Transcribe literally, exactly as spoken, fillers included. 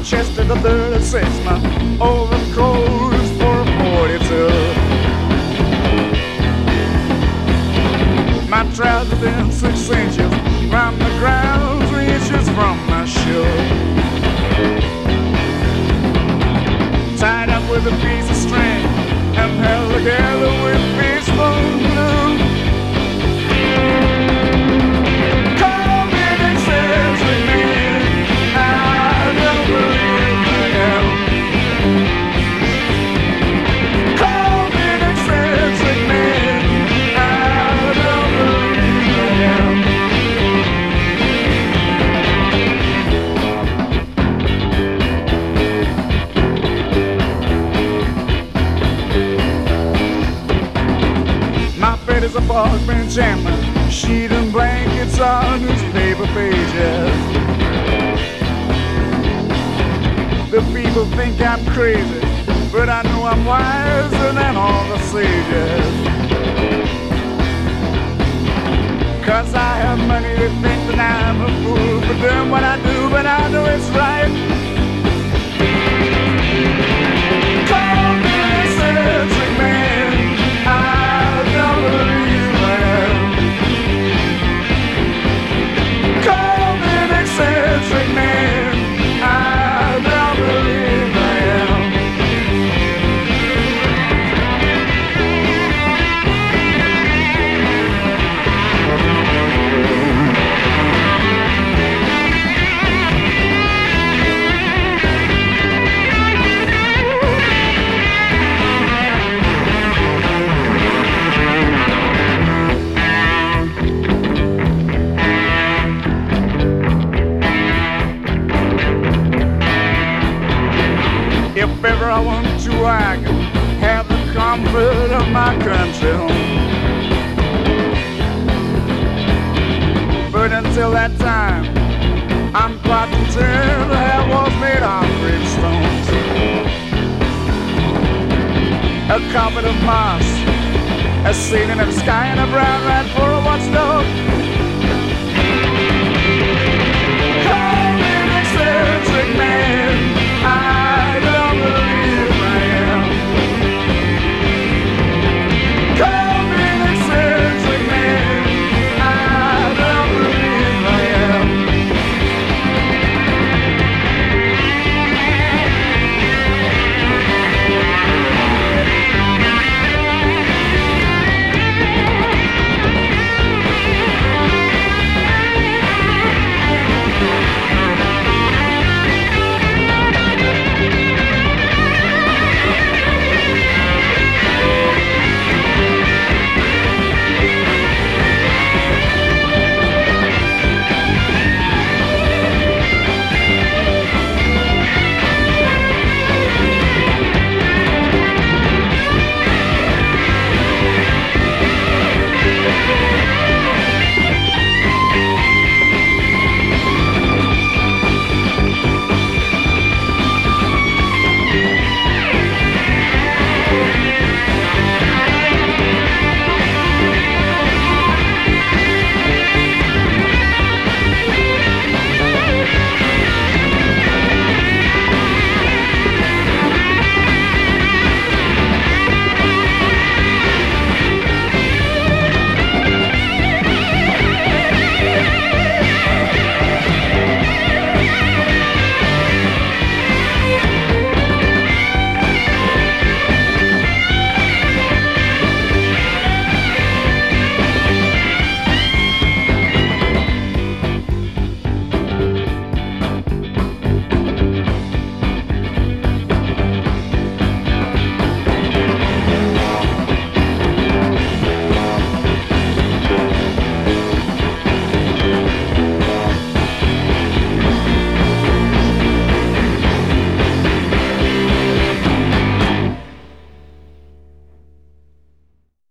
chest is a thirty-six, my overcoat is for a forty-two. My trousers been six inches from the ground, three inches from my shoe. Tied up with a piece of string and held together with baseball glue. Call me an eccentric man, I don't believe I am. Call me an eccentric man, I don't believe I am. My bed is a park bench and my sheet and blankets are newspaper pages. The people think I'm crazy, but I know I'm wiser than all the sages. Cause I have money, they think that I'm a fool for doing what I do, but I know it's right. Call me an eccentric man, I don't believe I am. Call me an eccentric man, I don't believe I am. If ever I want to, I can have the comfort of my country home. But until that time, I'm quite content to have walls made of gravestones. A carpet of moss, a ceiling of sky, and a brown rat for a watchdog.